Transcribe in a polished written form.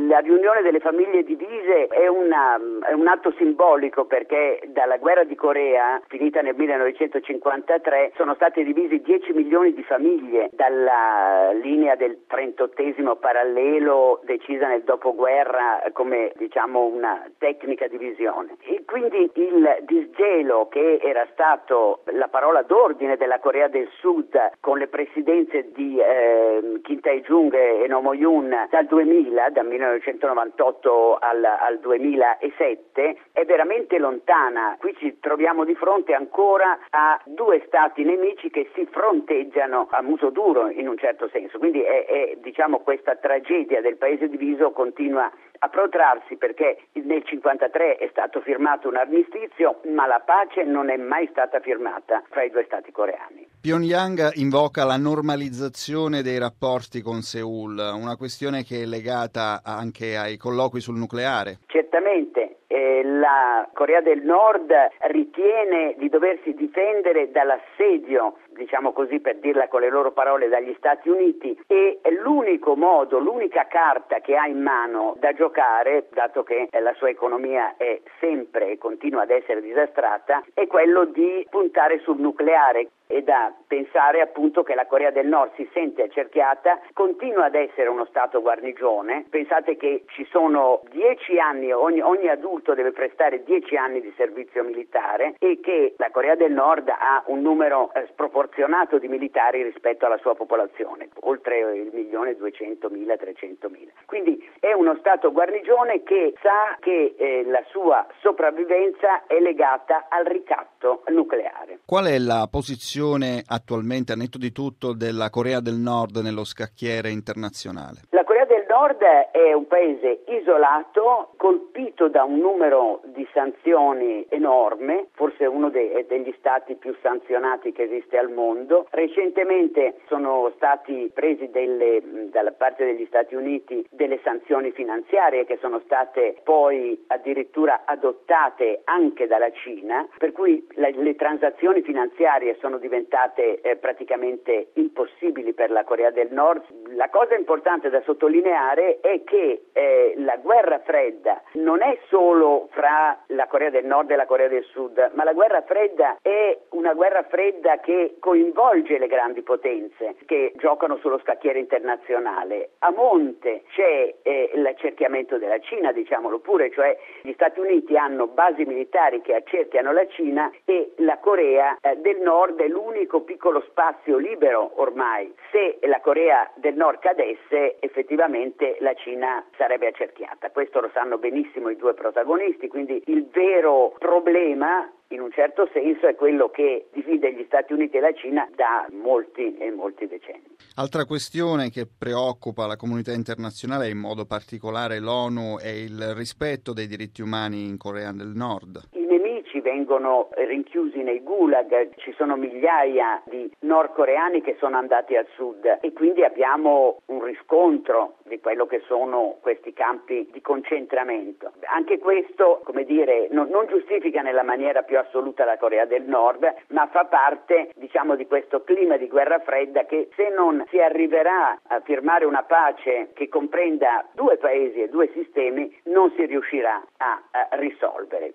La riunione delle famiglie divise è un atto simbolico, perché dalla guerra di Corea, finita nel 1953, sono state divise 10 milioni di famiglie dalla linea del 38° parallelo decisa nel dopoguerra come una tecnica di visione. E quindi il disgelo, che era stato la parola d'ordine della Corea del Sud con le presidenze di Kim Tae-jung e Roh Moo-hyun dal 2000, dal 1998 al 2007, è veramente lontana. Qui ci troviamo di fronte ancora a due stati nemici che si fronteggiano a muso duro, in un certo senso. Quindi questa tragedia del paese diviso continua a protrarsi, perché nel 1953 è stato firmato un armistizio, ma la pace non è mai stata firmata fra i due stati coreani. Pyongyang invoca la normalizzazione dei rapporti con Seul, una questione che è legata anche ai colloqui sul nucleare. Certamente. La Corea del Nord ritiene di doversi difendere dall'assedio, per dirla con le loro parole, dagli Stati Uniti, e l'unico modo, l'unica carta che ha in mano da giocare, dato che la sua economia è sempre e continua ad essere disastrata, è quello di puntare sul nucleare. E da pensare appunto che la Corea del Nord si sente accerchiata, continua ad essere uno stato guarnigione. Pensate che ci sono 10 anni, ogni adulto deve prestare 10 anni di servizio militare, e che la Corea del Nord ha un numero sproporzionato di militari rispetto alla sua popolazione, oltre 1.200.000, 300.000. Quindi è uno stato guarnigione che sa che la sua sopravvivenza è legata al ricatto nucleare. Qual è la posizione attualmente, a netto di tutto, della Corea del Nord nello scacchiere internazionale? La Corea del Nord è un paese isolato, colpito da un numero di sanzioni enorme, forse uno degli stati più sanzionati che esiste al mondo. Recentemente sono stati presi dalla parte degli Stati Uniti delle sanzioni finanziarie, che sono state poi addirittura adottate anche dalla Cina, per cui le transazioni finanziarie sono diventate praticamente impossibili per la Corea del Nord. La cosa importante da sottolineare è che la guerra fredda non è solo fra la Corea del Nord e la Corea del Sud, ma la guerra fredda è una guerra fredda che coinvolge le grandi potenze che giocano sullo scacchiere internazionale. A monte c'è l'accerchiamento della Cina, diciamolo pure, cioè gli Stati Uniti hanno basi militari che accerchiano la Cina, e la Corea del Nord è l'unico piccolo spazio libero ormai. Se la Corea del Nord cadesse, effettivamente la Cina sarebbe accerchiata. Questo lo sanno benissimo i due protagonisti, quindi il vero problema, in un certo senso, è quello che divide gli Stati Uniti e la Cina da molti e molti decenni. Altra questione che preoccupa la comunità internazionale, in modo particolare l'ONU, è il rispetto dei diritti umani in Corea del Nord. I nemici vengono rinchiusi nei gulag, ci sono migliaia di nordcoreani che sono andati al sud, e quindi abbiamo un riscontro di quello che sono questi campi di concentramento. Anche questo, non giustifica nella maniera più assoluta la Corea del Nord, ma fa parte, di questo clima di guerra fredda che, se non si arriverà a firmare una pace che comprenda due paesi e due sistemi, non si riuscirà a risolvere.